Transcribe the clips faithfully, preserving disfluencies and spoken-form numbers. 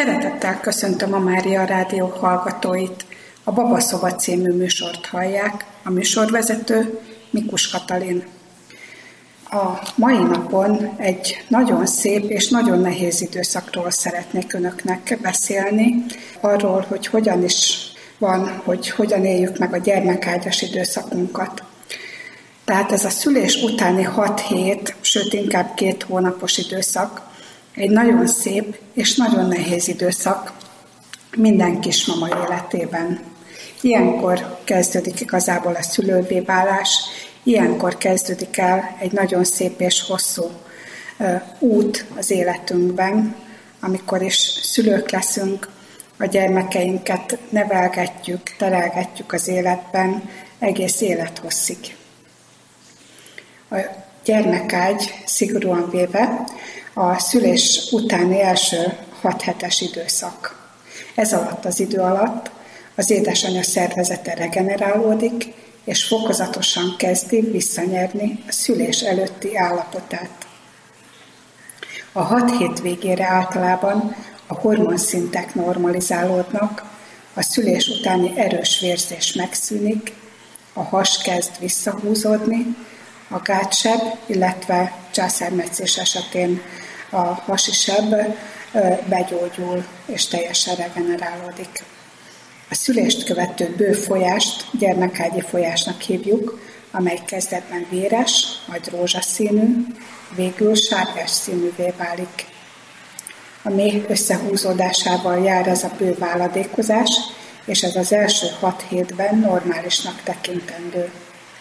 Szeretettel köszöntöm a Mária Rádió hallgatóit. A Babaszoba című műsort hallják, a műsorvezető Mikus Katalin. A mai napon egy nagyon szép és nagyon nehéz időszakról szeretnék önöknek beszélni, arról, hogy hogyan is van, hogy hogyan éljük meg a gyermekágyas időszakunkat. Tehát ez a szülés utáni hat hét, sőt inkább két hónapos időszak, egy nagyon szép és nagyon nehéz időszak minden kismama életében. Ilyenkor kezdődik igazából a szülővé válás, ilyenkor kezdődik el egy nagyon szép és hosszú uh, út az életünkben, amikor is szülők leszünk, a gyermekeinket nevelgetjük, terelgetjük az életben egész élethosszig. A gyermekágy szigorúan véve a szülés utáni első hat hetes időszak. Ez alatt az idő alatt az édesanyja szervezete regenerálódik, és fokozatosan kezdi visszanyerni a szülés előtti állapotát. A hat hét végére általában a hormonszintek normalizálódnak, a szülés utáni erős vérzés megszűnik, a has kezd visszahúzódni, a gátseb, illetve császármetszés esetén a hasi seb begyógyul és teljesen regenerálódik. A szülést követő bő folyást gyermekágyi folyásnak hívjuk, amely kezdetben véres, majd rózsaszínű, végül sárgás színűvé válik. A méh összehúzódásával jár ez a bő váladékozás, és ez az első hat hétben normálisnak tekintendő.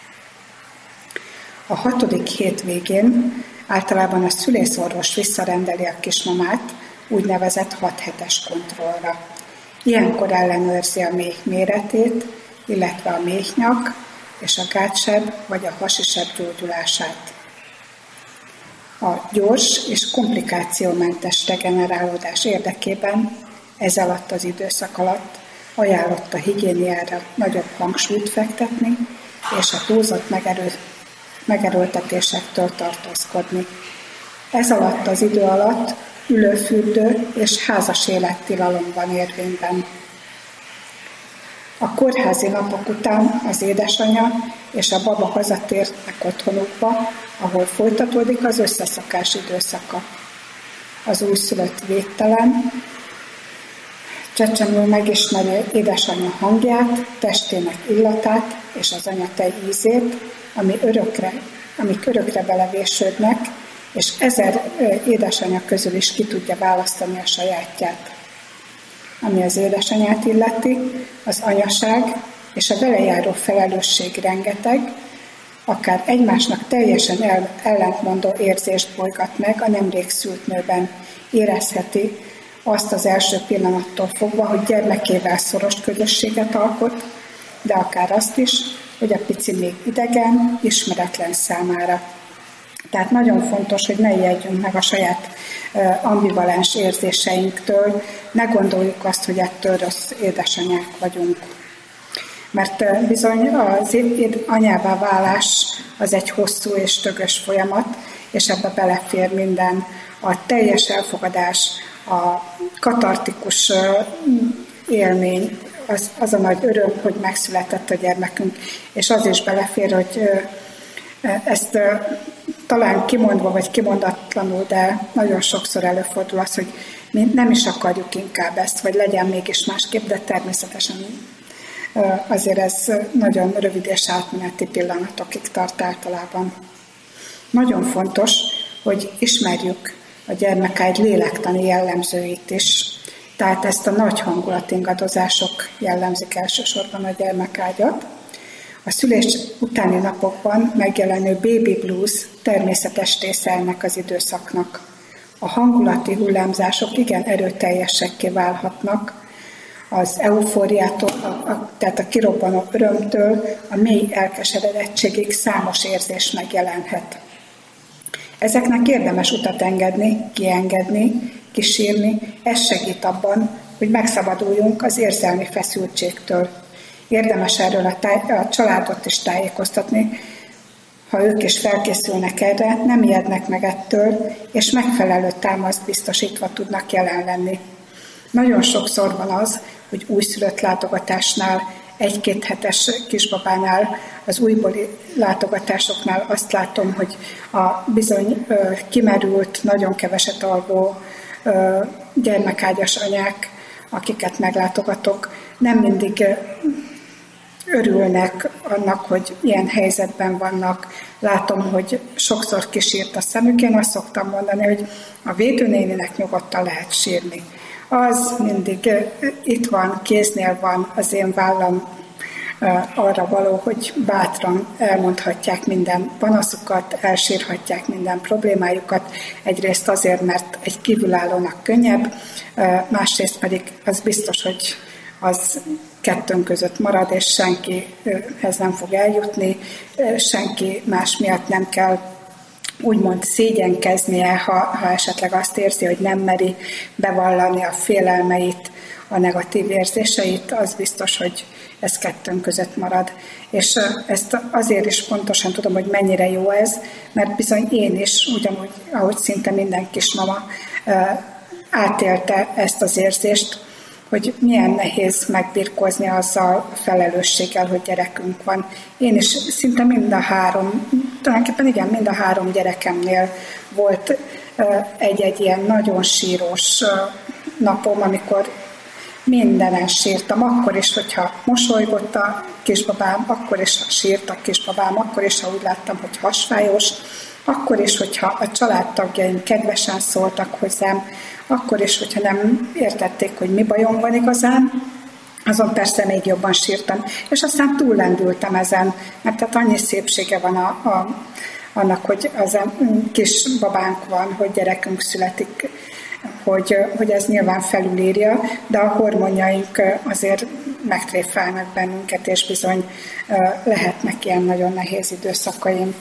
A hatodik hét végén általában a szülészorvos visszarendeli a kismamát úgynevezett hat hetes kontrollra. Ilyenkor ellenőrzi a méh méretét, illetve a méhnyak és a gátseb vagy a hasiseb gyógyulását. A gyors és komplikációmentes regenerálódás érdekében ez alatt az időszak alatt ajánlott a higiéniára nagyobb hangsúlyt fektetni, és a túlzott megerő, megerőltetésektől tartózkodni. Ez alatt az idő alatt ülőfürdő és házas élettilalom van érvényben. A kórházi napok után az édesanyja és a baba hazatérnek otthonukba, ahol folytatódik az összeszokás időszaka. Az újszülött védtelen, csecsemő megismeri édesanyja hangját, testének illatát és az anyatej ízét, ami örökre, amik örökre belevésődnek, és ezer édesanyja közül is ki tudja választani a sajátját. Ami az édesanyját illeti, az anyaság és a vele járó felelősség rengeteg, akár egymásnak teljesen ellentmondó érzést bolygat meg a nemrég szült nőben. Érezheti azt az első pillanattól fogva, hogy gyermekével szoros közösséget alkot, de akár azt is, hogy a pici még idegen, ismeretlen számára. Tehát nagyon fontos, hogy ne ijedjünk meg a saját ambivalens érzéseinktől, ne gondoljuk azt, hogy ettől rossz édesanyák vagyunk. Mert bizony az anyává válás az egy hosszú és tökös folyamat, és ebbe belefér minden, a teljes elfogadás, a katartikus élmény, az, az a nagy öröm, hogy megszületett a gyermekünk, és az is belefér, hogy ezt talán kimondva vagy kimondatlanul, de nagyon sokszor előfordul az, hogy mi nem is akarjuk inkább ezt, vagy legyen mégis másképp, de természetesen azért ez nagyon rövid és átmeneti pillanatokig tart általában. Nagyon fontos, hogy ismerjük a gyermekágy lélektani jellemzőit is, tehát ezt a nagy hangulatingadozások jellemzik elsősorban a gyermekágyat. A szülés utáni napokban megjelenő baby blues természetes része ennek az időszaknak. A hangulati hullámzások igen erőteljesekké válhatnak, az eufóriától, a, a, tehát a kirobbanó örömtől a mély elkeseredettségig számos érzés megjelenhet. Ezeknek érdemes utat engedni, kiengedni, kisírni, ez segít abban, hogy megszabaduljunk az érzelmi feszültségtől. Érdemes erről a, táj, a családot is tájékoztatni, ha ők is felkészülnek erre, nem ijednek meg ettől, és megfelelő támaszt biztosítva tudnak jelen lenni. Nagyon sokszor van az, hogy újszülött látogatásnál, egy-két hetes kisbabánál, az újbóli látogatásoknál azt látom, hogy a bizony ö, kimerült, nagyon keveset alvó ö, gyermekágyas anyák, akiket meglátogatok, nem mindig ö, örülnek annak, hogy ilyen helyzetben vannak. Látom, hogy sokszor kisírt a szemük. Én azt szoktam mondani, hogy a védőnéninek nyugodtan lehet sírni. Az mindig itt van, kéznél van, az én vállam arra való, hogy bátran elmondhatják minden panaszukat, elsírhatják minden problémájukat. Egyrészt azért, mert egy kívülállónak könnyebb, másrészt pedig az biztos, hogy az kettőnk között marad, és senkihez nem fog eljutni, senki más miatt nem kell úgymond szégyenkeznie, ha, ha esetleg azt érzi, hogy nem meri bevallani a félelmeit, a negatív érzéseit, az biztos, hogy ez kettőnk között marad. És ezt azért is pontosan tudom, hogy mennyire jó ez, mert bizony én is, ugyanúgy, ahogy szinte minden kismama átélte ezt az érzést, hogy milyen nehéz megbirkózni azzal a felelősséggel, hogy gyerekünk van. Én is szinte mind a három, tulajdonképpen igen, mind a három gyerekemnél volt egy-egy ilyen nagyon sírós napom, amikor mindenen sírtam, akkor is, hogyha mosolygott a kisbabám, akkor is, ha sírt a kisbabám, akkor is, ha úgy láttam, hogy hasfájós, akkor is, hogyha a családtagjaim kedvesen szóltak hozzám, akkor is, hogyha nem értették, hogy mi bajom van igazán, azon persze még jobban sírtam. És aztán túllendültem ezen, mert tehát annyi szépsége van a, a, annak, hogy az kis babánk van, hogy gyerekünk születik, hogy, hogy ez nyilván felülírja, de a hormonjaink azért megtréfálnak bennünket, és bizony lehetnek ilyen nagyon nehéz időszakaink.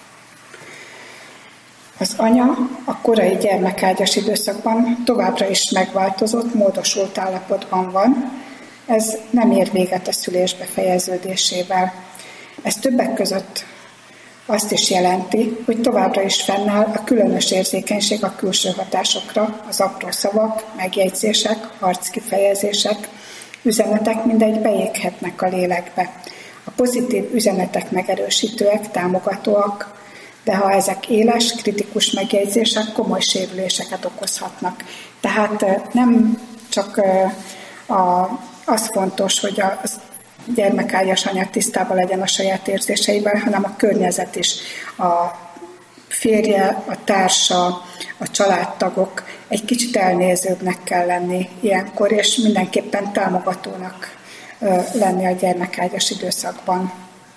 Az anya a korai gyermekágyas időszakban továbbra is megváltozott, módosult állapotban van. Ez nem ér véget a szülés befejeződésével. Ez többek között azt is jelenti, hogy továbbra is fennáll a különös érzékenység a külső hatásokra, az apró szavak, megjegyzések, arckifejezések, üzenetek mindegy beéghetnek a lélekbe. A pozitív üzenetek megerősítőek, támogatóak, de ha ezek éles, kritikus megjegyzések, komoly sérüléseket okozhatnak. Tehát nem csak a, az fontos, hogy a gyermekágyas anya tisztában legyen a saját érzéseivel, hanem a környezet is. A férje, a társa, a családtagok egy kicsit elnézőbbnek kell lenni ilyenkor, és mindenképpen támogatónak lenni a gyermekágyas időszakban.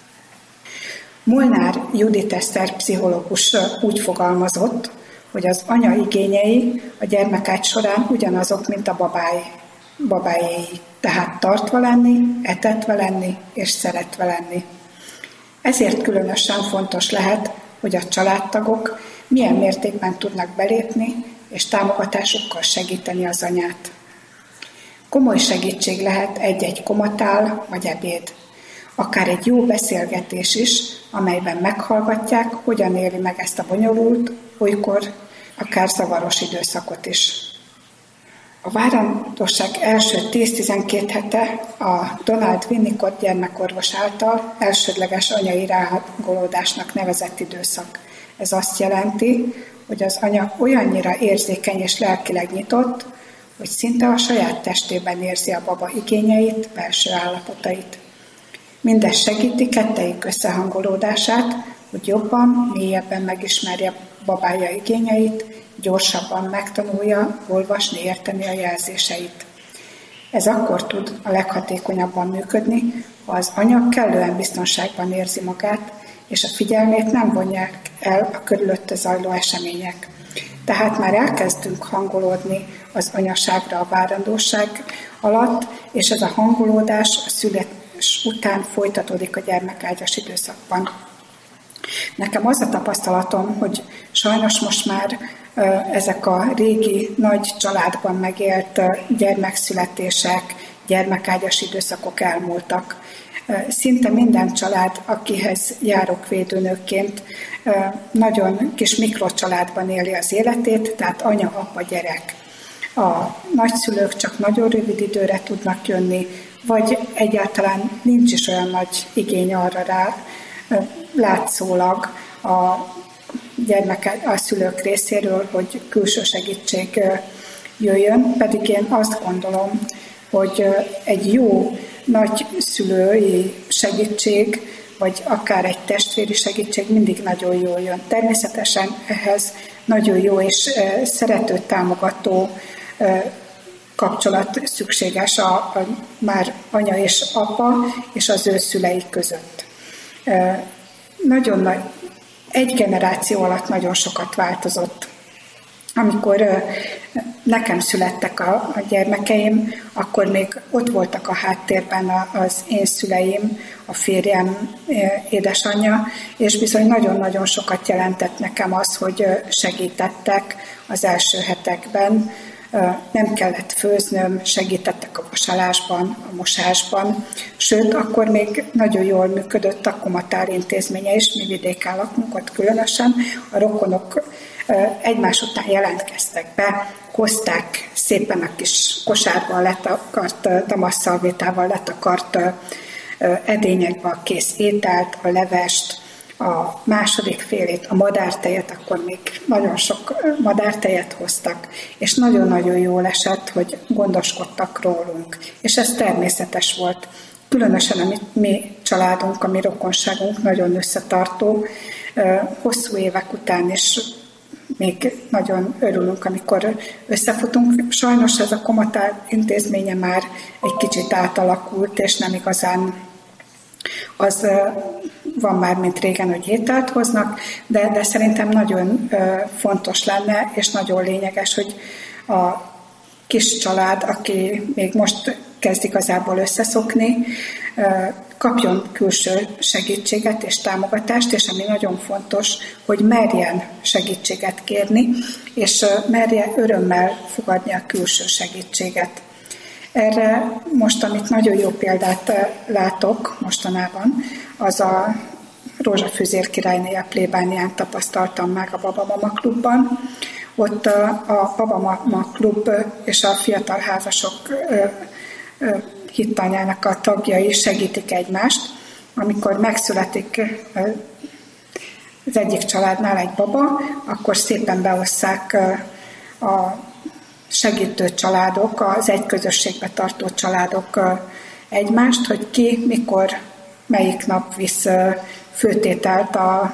Molnár Judit Eszter pszichológus úgy fogalmazott, hogy az anya igényei a gyermekágy során ugyanazok, mint a babái, babájéi. Tehát tartva lenni, etetve lenni és szeretve lenni. Ezért különösen fontos lehet, hogy a családtagok milyen mértékben tudnak belépni és támogatásukkal segíteni az anyát. Komoly segítség lehet egy-egy komatál vagy ebéd. Akár egy jó beszélgetés is, amelyben meghallgatják, hogyan éli meg ezt a bonyolult, olykor akár zavaros időszakot is. A várandosság első tíz-tizenkét hete a Donald Winnicott gyermekorvos által elsődleges anyai ráhangolódásnak nevezett időszak. Ez azt jelenti, hogy az anya olyannyira érzékeny és lelkileg nyitott, hogy szinte a saját testében érzi a baba igényeit, belső állapotait. Mindez segíti kettejük összehangolódását, hogy jobban, mélyebben megismerje babája igényeit, gyorsabban megtanulja olvasni, érteni a jelzéseit. Ez akkor tud a leghatékonyabban működni, ha az anya kellően biztonságban érzi magát, és a figyelmét nem vonják el a körülötte zajló események. Tehát már elkezdünk hangolódni az anyaságra a várandóság alatt, és ez a hangolódás a születés után folytatódik a gyermekágyas időszakban. Nekem az a tapasztalatom, hogy sajnos most már ezek a régi nagy családban megélt gyermekszületések, gyermekágyas időszakok elmúltak. Szinte minden család, akihez járok védőnőként, nagyon kis mikrocsaládban éli az életét, tehát anya, apa, gyerek. a nagyszülők csak nagyon rövid időre tudnak jönni, vagy egyáltalán nincs is olyan nagy igény arra rá látszólag a gyermeke, a szülők részéről, hogy külső segítség jöjjön, pedig én azt gondolom, hogy egy jó nagyszülői segítség, vagy akár egy testvéri segítség mindig nagyon jól jön. Természetesen ehhez nagyon jó és szerető, támogató kapcsolat szükséges a, a már anya és apa és az ő szülei között. Nagyon nagy, egy generáció alatt nagyon sokat változott. Amikor nekem születtek a, a gyermekeim, akkor még ott voltak a háttérben az én szüleim, a férjem édesanyja, és bizony nagyon-nagyon sokat jelentett nekem az, hogy segítettek az első hetekben, nem kellett főznöm, segítettek a vasalásban, a mosásban, sőt, akkor még nagyon jól működött a Komatár intézménye is, mi vidéken lakunk, ott különösen a rokonok egymás után jelentkeztek be, hozták szépen a kis kosárban letakart, damasszalvétával letakart edényekbe a kész ételt, a levest, a második félét, a madártejet, akkor még nagyon sok madártejet hoztak, és nagyon-nagyon jól esett, hogy gondoskodtak rólunk. És ez természetes volt. Különösen a mi, mi családunk, a mi rokonságunk nagyon összetartó, hosszú évek után is még nagyon örülünk, amikor összefutunk. Sajnos ez a Komatár intézménye már egy kicsit átalakult, és nem igazán az van már, mint régen, hogy ételt hoznak, de, de szerintem nagyon fontos lenne, és nagyon lényeges, hogy a kis család, aki még most kezd igazából összeszokni, kapjon külső segítséget és támogatást, és ami nagyon fontos, hogy merjen segítséget kérni, és merje örömmel fogadni a külső segítséget. Erre most, amit nagyon jó példát látok mostanában, az a Rózsafűzér királyné a plébánián tapasztaltam meg a Babamama klubban. Ott a, a Babamama klub és a fiatal házasok hittanyának a tagjai segítik egymást. Amikor megszületik az egyik családnál egy baba, akkor szépen beosszák a segítő családok, az egy közösségbe tartó családok egymást, hogy ki, mikor, melyik nap visz főtételt a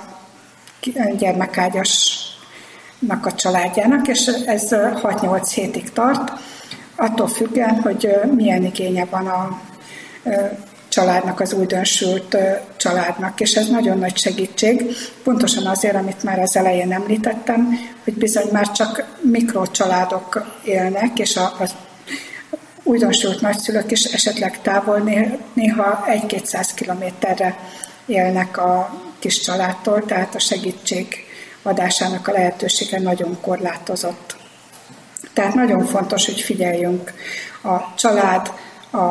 gyermekágyasnak a családjának, és ez hat-nyolc hétig tart, attól függően, hogy milyen igénye van a családnak, az újdonsült családnak, és ez nagyon nagy segítség, pontosan azért, amit már az elején említettem, hogy bizony már csak mikrocsaládok élnek, és az újdonsült nagyszülők is esetleg távol néha egy-kétszáz kilométerre élnek a kis családtól, tehát a segítség adásának a lehetősége nagyon korlátozott. Tehát nagyon fontos, hogy figyeljünk a család, a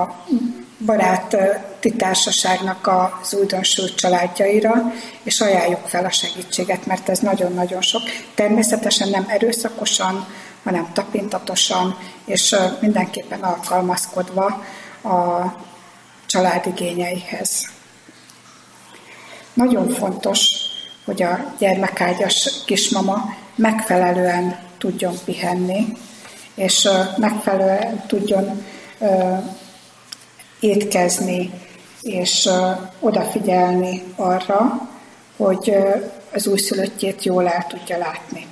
baráti társaságnak az újdonsült családjaira, és ajánljuk fel a segítséget, mert ez nagyon-nagyon sok. Természetesen nem erőszakosan, hanem tapintatosan, és mindenképpen alkalmazkodva a család igényeihez. Nagyon fontos, hogy a gyermekágyas kismama megfelelően tudjon pihenni, és megfelelően tudjon étkezni, és odafigyelni arra, hogy az újszülöttjét jól el tudja látni.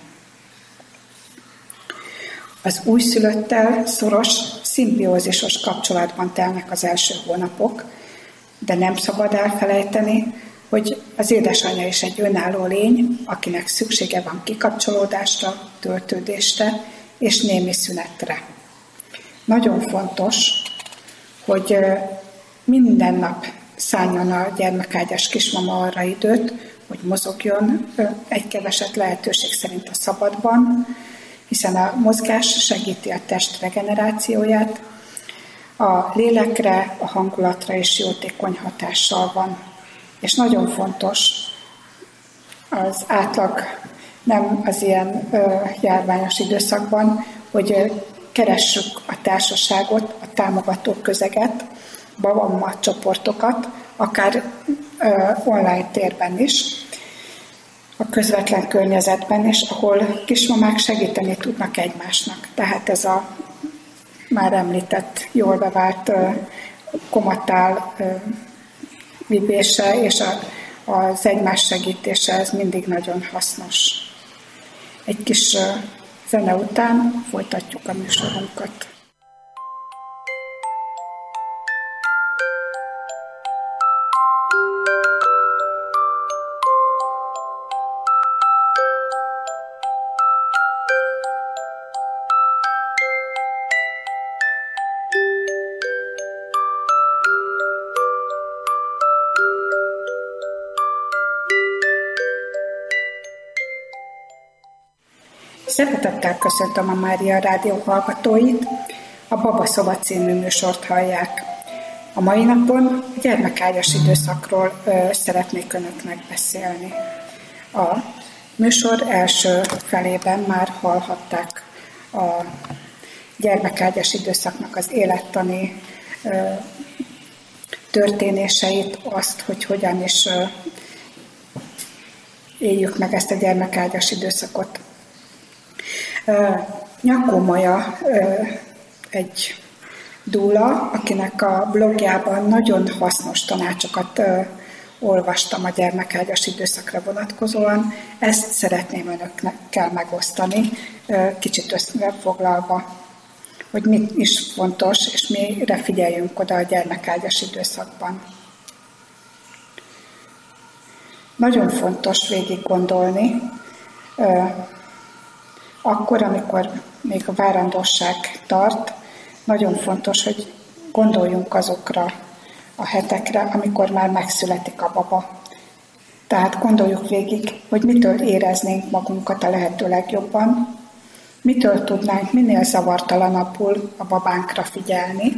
Az újszülöttel szoros, szimbiózisos kapcsolatban telnek az első hónapok, de nem szabad elfelejteni, hogy az édesanyja is egy önálló lény, akinek szüksége van kikapcsolódásra, töltődésre és némi szünetre. Nagyon fontos, hogy minden nap szálljon a gyermekágyas kismama arra időt, hogy mozogjon egy keveset lehetőség szerint a szabadban, hiszen a mozgás segíti a test regenerációját, a lélekre, a hangulatra is jótékony hatással van. És nagyon fontos az átlag, nem az ilyen ö, járványos időszakban, hogy ö, keressük a társaságot, a támogató közeget, babamma csoportokat, akár ö, online térben is, a közvetlen környezetben is, ahol kismamák segíteni tudnak egymásnak. Tehát ez a már említett, jól bevált ö, komatál ö, vívése és a, az egymás segítése, ez mindig nagyon hasznos. Egy kis ö, zene után folytatjuk a műsorunkat. Szeretettel köszöntöm a Mária Rádió hallgatóit, a Baba Szoba című műsort hallják. A mai napon a gyermekágyas időszakról ö, szeretnék önöknek beszélni. A műsor első felében már hallhatták a gyermekágyas időszaknak az élettani ö, történéseit, azt, hogy hogyan is ö, éljük meg ezt a gyermekágyas időszakot. Nyakó Maja egy dúla, akinek a blogjában nagyon hasznos tanácsokat olvastam a gyermekágyas időszakra vonatkozóan. Ezt szeretném önökkel megosztani, kicsit összefoglalva, hogy mi is fontos, és mire figyeljünk oda a gyermekágyas időszakban. Nagyon fontos végig gondolni, akkor, amikor még a várandosság tart, nagyon fontos, hogy gondoljunk azokra a hetekre, amikor már megszületik a baba. Tehát gondoljuk végig, hogy mitől éreznénk magunkat a lehető legjobban, mitől tudnánk minél zavartalanabbul a babánkra figyelni,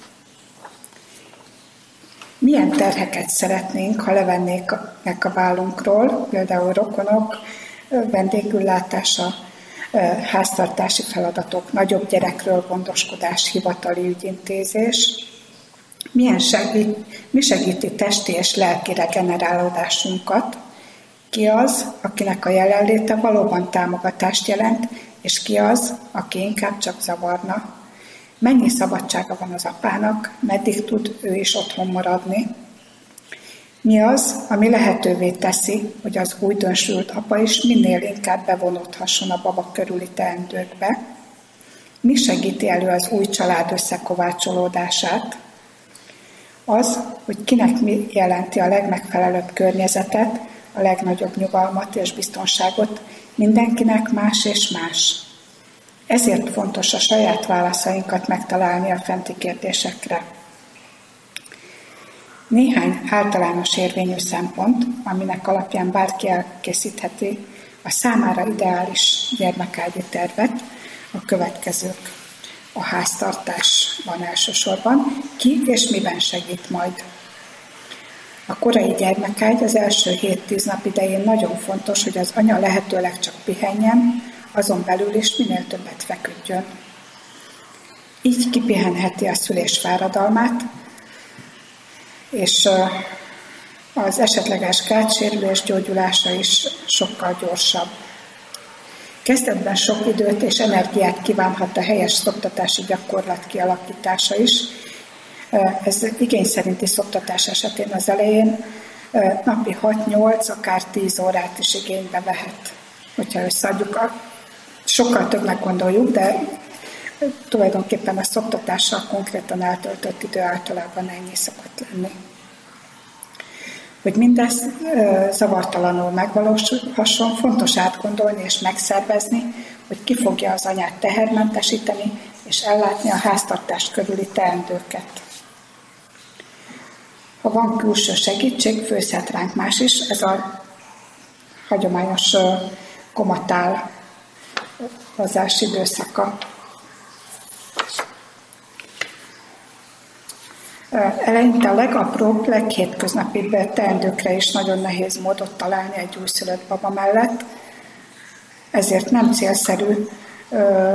milyen terheket szeretnénk, ha levennék a vállunkról, például rokonok, vendégüllátása, háztartási feladatok, nagyobb gyerekről gondoskodás, hivatali ügyintézés. Milyen segít, mi segíti testi és lelki regenerálódásunkat? Ki az, akinek a jelenléte valóban támogatást jelent, és ki az, aki inkább csak zavarna? Mennyi szabadsága van az apának, meddig tud ő is otthon maradni? Mi az, ami lehetővé teszi, hogy az újdonsült apa is minél inkább bevonódhasson a baba körüli teendőkbe? Mi segíti elő az új család összekovácsolódását? Az, hogy kinek mi jelenti a legmegfelelőbb környezetet, a legnagyobb nyugalmat és biztonságot, mindenkinek más és más. Ezért fontos a saját válaszainkat megtalálni a fenti kérdésekre. Néhány általános érvényű szempont, aminek alapján bárki elkészítheti a számára ideális gyermekágyi tervet, a következők. A háztartásban elsősorban, ki és miben segít majd. A korai gyermekágy az első hét-tíz nap idején nagyon fontos, hogy az anya lehetőleg csak pihenjen, azon belül is minél többet feküdjön. Így kipihenheti a szülés fáradalmát, és az esetleges kátsérülés gyógyulása is sokkal gyorsabb. Kezdetben sok időt és energiát kívánhat a helyes szoptatási gyakorlat kialakítása is. Ez igény szerinti szoptatás esetén az elején napi hat-nyolc, akár tíz órát is igénybe vehet. Hogyha összeadjuk, sokkal többnek gondoljuk, de tulajdonképpen a szoptatással konkrétan eltöltött idő általában ennyi szokott lenni. Hogy mindez zavartalanul megvalósulhasson, fontos átgondolni és megszervezni, hogy ki fogja az anyát tehermentesíteni és ellátni a háztartás körüli teendőket. Ha van külső segítség, főzhet ránk más is, ez a hagyományos komatál hozási időszaka. Eleinte a legapróbb, leghétköznapibb teendőkre is nagyon nehéz módot találni egy újszülött baba mellett, ezért nem célszerű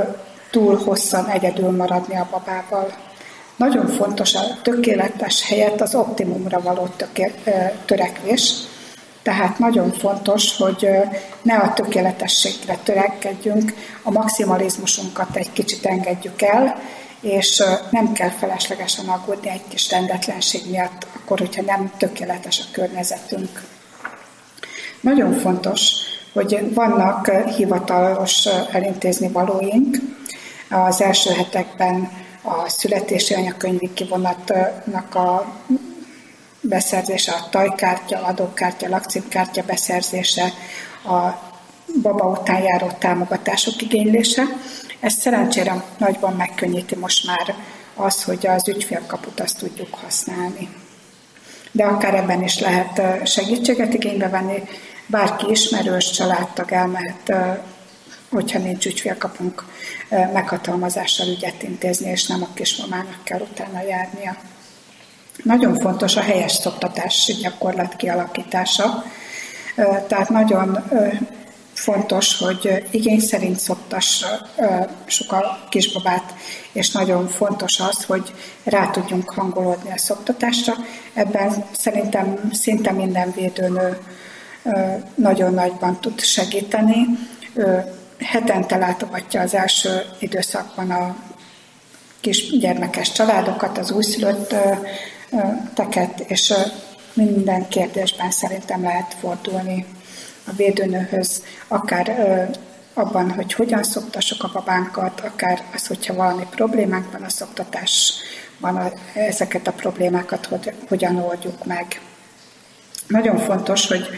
túl hosszan egyedül maradni a babával. Nagyon fontos a tökéletes helyett az optimumra való töké- törekvés, tehát nagyon fontos, hogy ne a tökéletességre törekedjünk, a maximalizmusunkat egy kicsit engedjük el, és nem kell feleslegesen aggódni egy kis rendetlenség miatt, akkor, hogyha nem tökéletes a környezetünk. Nagyon fontos, hogy vannak hivatalos elintézni valóink. Az első hetekben a születési anyakönyvi kivonatnak a beszerzése, a tajkártya, adókártya, lakcímkártya beszerzése, a baba után járó támogatások igénylése. Ez szerencsére nagyban megkönnyíti most már az, hogy az ügyfélkaput azt tudjuk használni. De akár ebben is lehet segítséget igénybe venni, bárki ismerős, családtag elmehet, hogyha nincs ügyfélkapunk, meghatalmazással ügyet intézni, és nem a kismamának kell utána járnia. Nagyon fontos a helyes szoptatási gyakorlat kialakítása, tehát nagyon fontos, hogy igény szerint szoptassuk a kisbabát, és nagyon fontos az, hogy rá tudjunk hangolódni a szoptatásra. Ebben szerintem szinte minden védőnő nagyon nagyban tud segíteni. Hetente látogatja az első időszakban a kisgyermekes családokat, az újszülötteket, és minden kérdésben szerintem lehet fordulni a védőnőhöz, akár abban, hogy hogyan szoptassuk a babánkat, akár az, hogyha valami problémánk van a szoptatásban, ezeket a problémákat hogy, hogyan oldjuk meg. Nagyon fontos, hogy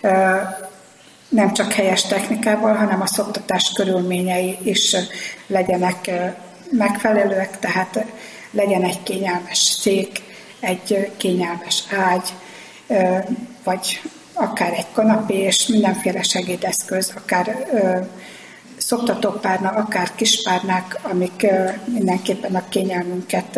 nem csak helyes technikával, hanem a szoptatás körülményei is legyenek megfelelőek, tehát legyen egy kényelmes szék, egy kényelmes ágy, vagy akár egy kanapé és mindenféle segédeszköz, akár szoptatópárna, akár kispárnák, amik mindenképpen a kényelmünket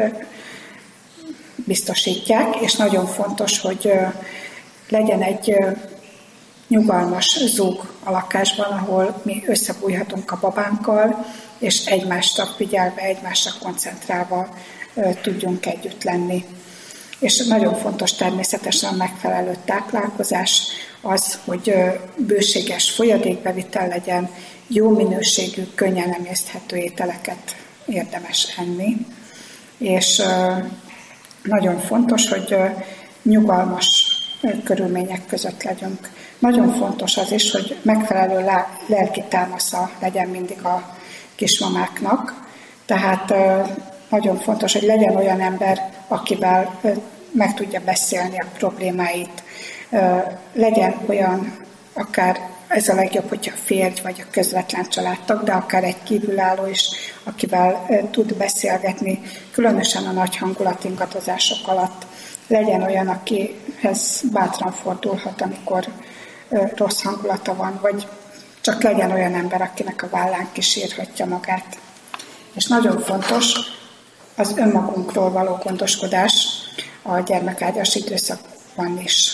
biztosítják, és nagyon fontos, hogy legyen egy nyugalmas zúg a lakásban, ahol mi összebújhatunk a babánkkal, és egymásra figyelve, egymásra koncentrálva tudjunk együtt lenni. És nagyon fontos természetesen a megfelelő táplálkozás, az, hogy bőséges folyadékbevitel legyen, jó minőségű, könnyen emészthető ételeket érdemes enni. És nagyon fontos, hogy nyugalmas körülmények között legyünk. Nagyon fontos az is, hogy megfelelő lelki támasza legyen mindig a kismamáknak, tehát nagyon fontos, hogy legyen olyan ember, akivel meg tudja beszélni a problémáit. Legyen olyan, akár ez a legjobb, hogyha férj vagy a közvetlen családtag, de akár egy kívülálló is, akivel tud beszélgetni, különösen a nagy hangulatingatozások alatt. Legyen olyan, akihez bátran fordulhat, amikor rossz hangulata van, vagy csak legyen olyan ember, akinek a vállán kísérhetja magát. És nagyon fontos az önmagunkról való gondoskodás a gyermekágyas időszakban is.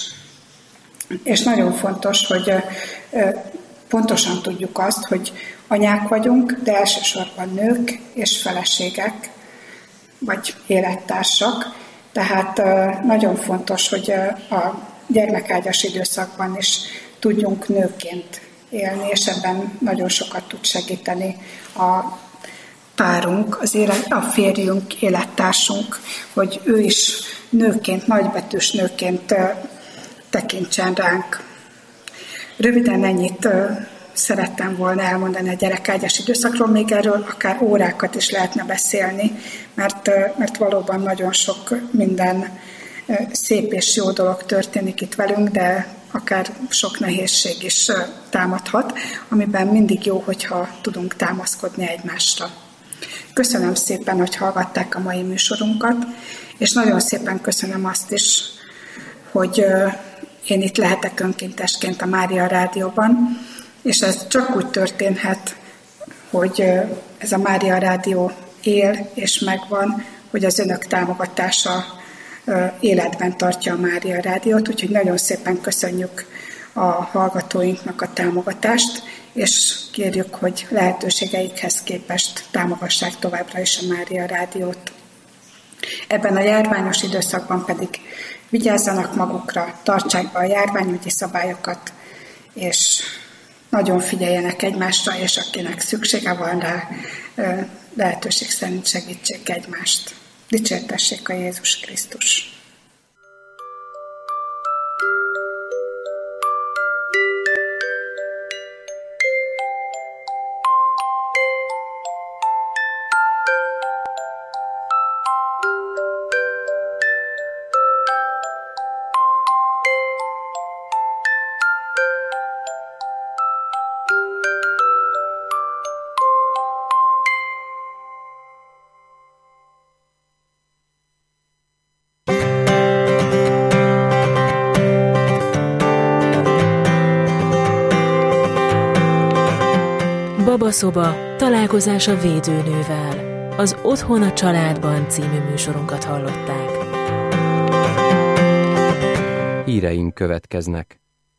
És nagyon fontos, hogy pontosan tudjuk azt, hogy anyák vagyunk, de elsősorban nők és feleségek, vagy élettársak. Tehát nagyon fontos, hogy a gyermekágyas időszakban is tudjunk nőként élni, és ebben nagyon sokat tud segíteni a párunk, az élet, a férjünk, élettársunk, hogy ő is nőként, nagybetűs nőként tekintsen ránk. Röviden ennyit szerettem volna elmondani a gyerekágyas időszakról, még erről akár órákat is lehetne beszélni, mert, mert valóban nagyon sok minden szép és jó dolog történik itt velünk, de akár sok nehézség is támadhat, amiben mindig jó, hogyha tudunk támaszkodni egymásra. Köszönöm szépen, hogy hallgatták a mai műsorunkat, és nagyon szépen köszönöm azt is, hogy én itt lehetek önkéntesként a Mária Rádióban, és ez csak úgy történhet, hogy ez a Mária Rádió él és megvan, hogy az önök támogatása életben tartja a Mária Rádiót, úgyhogy nagyon szépen köszönjük a hallgatóinknak a támogatást, és kérjük, hogy lehetőségeikhez képest támogassák továbbra is a Mária Rádiót. Ebben a járványos időszakban pedig vigyázzanak magukra, tartsák be a járványügyi szabályokat, és nagyon figyeljenek egymásra, és akinek szüksége van rá, lehetőség szerint segítsék egymást. Dicsértessék a Jézus Krisztus! Babaszoba, találkozás a védőnővel. Az Otthon a családban című műsorunkat hallották. Híreink következnek.